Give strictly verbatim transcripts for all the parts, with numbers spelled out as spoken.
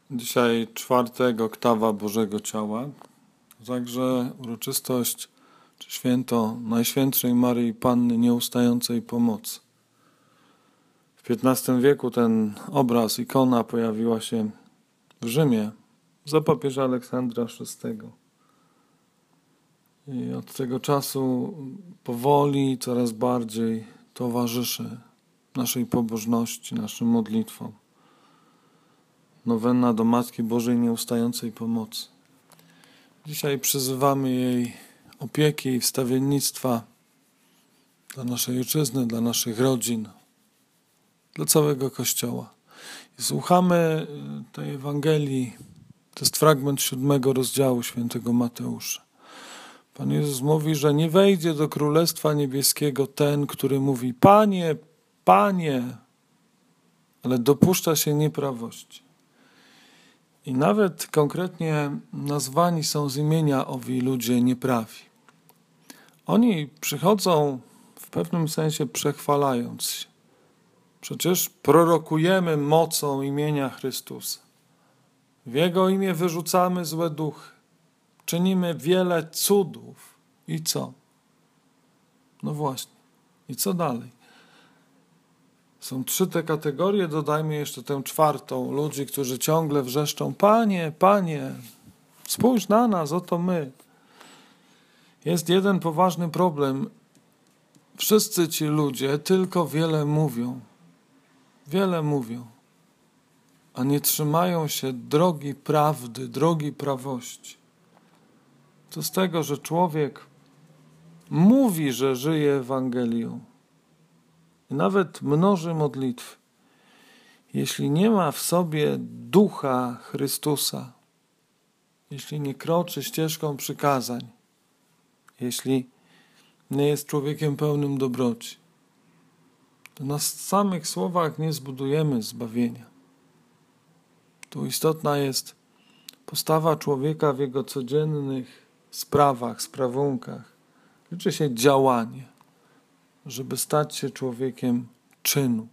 Dzisiaj czwartek, oktawa Bożego Ciała, także uroczystość czy święto Najświętszej Maryi Panny Nieustającej Pomocy. W piętnastym wieku ten obraz, ikona pojawiła się w Rzymie za papieża Aleksandra szóstego. I od tego czasu powoli coraz bardziej towarzyszy naszej pobożności, naszym modlitwom. Nowenna do Matki Bożej Nieustającej Pomocy. Dzisiaj przyzywamy jej opieki i wstawiennictwa dla naszej ojczyzny, dla naszych rodzin, dla całego Kościoła. I słuchamy tej Ewangelii, to jest fragment siódmego rozdziału świętego Mateusza. Pan Jezus mówi, że nie wejdzie do Królestwa Niebieskiego ten, który mówi: Panie, Panie, ale dopuszcza się nieprawości. I nawet konkretnie nazwani są z imienia owi ludzie nieprawi. Oni przychodzą w pewnym sensie przechwalając się. Przecież prorokujemy mocą imienia Chrystusa. W Jego imię wyrzucamy złe duchy. Czynimy wiele cudów. I co? No właśnie. I co dalej? Są trzy te kategorie, dodajmy jeszcze tę czwartą. Ludzi, którzy ciągle wrzeszczą: Panie, Panie, spójrz na nas, oto my. Jest jeden poważny problem. Wszyscy ci ludzie tylko wiele mówią. Wiele mówią. A nie trzymają się drogi prawdy, drogi prawości. To z tego, że człowiek mówi, że żyje Ewangelią. I nawet mnoży modlitwy. Jeśli nie ma w sobie ducha Chrystusa, jeśli nie kroczy ścieżką przykazań, jeśli nie jest człowiekiem pełnym dobroci, to na samych słowach nie zbudujemy zbawienia. Tu istotna jest postawa człowieka w jego codziennych sprawach, sprawunkach. Liczy się działanie, żeby stać się człowiekiem czynu.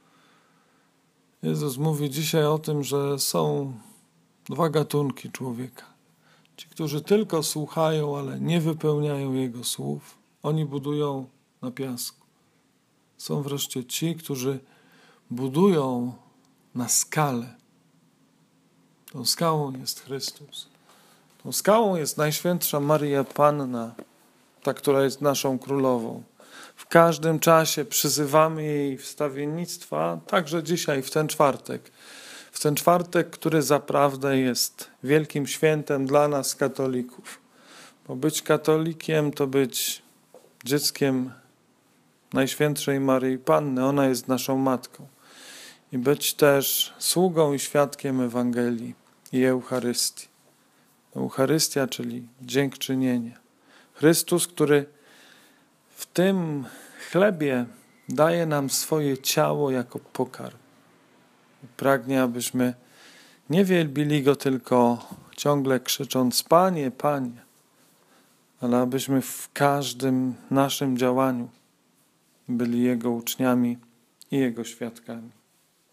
Jezus mówi dzisiaj o tym, że są dwa gatunki człowieka. Ci, którzy tylko słuchają, ale nie wypełniają Jego słów, oni budują na piasku. Są wreszcie ci, którzy budują na skale. Tą skałą jest Chrystus. Tą skałą jest Najświętsza Maryja Panna, ta, która jest naszą królową. W każdym czasie przyzywamy jej wstawiennictwa, także dzisiaj, w ten czwartek. W ten czwartek, który zaprawdę jest wielkim świętem dla nas, katolików. Bo być katolikiem to być dzieckiem Najświętszej Maryi Panny. Ona jest naszą matką. I być też sługą i świadkiem Ewangelii i Eucharystii. Eucharystia, czyli dziękczynienie. Chrystus, który w tym chlebie daje nam swoje ciało jako pokarm. Pragnie, abyśmy nie wielbili Go tylko ciągle krzycząc: Panie, Panie, ale abyśmy w każdym naszym działaniu byli Jego uczniami i Jego świadkami.